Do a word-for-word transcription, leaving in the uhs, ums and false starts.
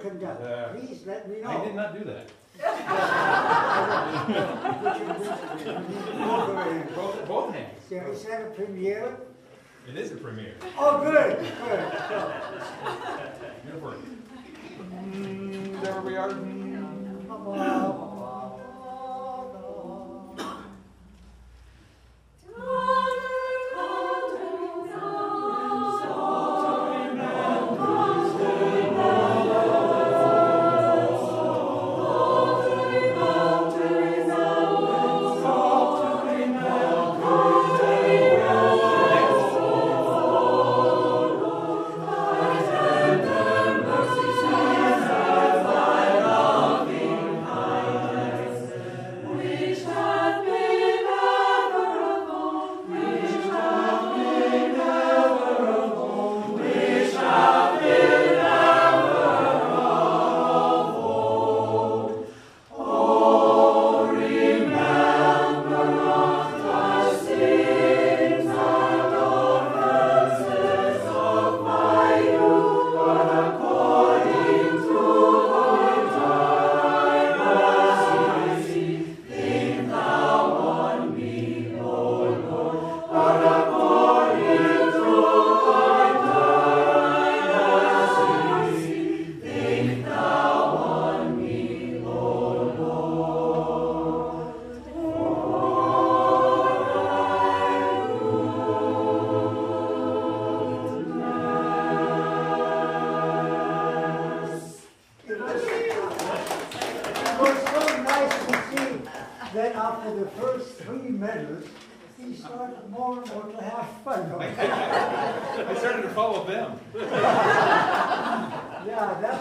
conduct. Uh, Please let me know. I did not do that. Both Both, both hands. Is that a premiere? It is a premiere. Oh, good, good. So, Good work. Mm, there we are. Mm. Then after the first three measures, he started more and more to have fun. I started to follow them. Yeah, that's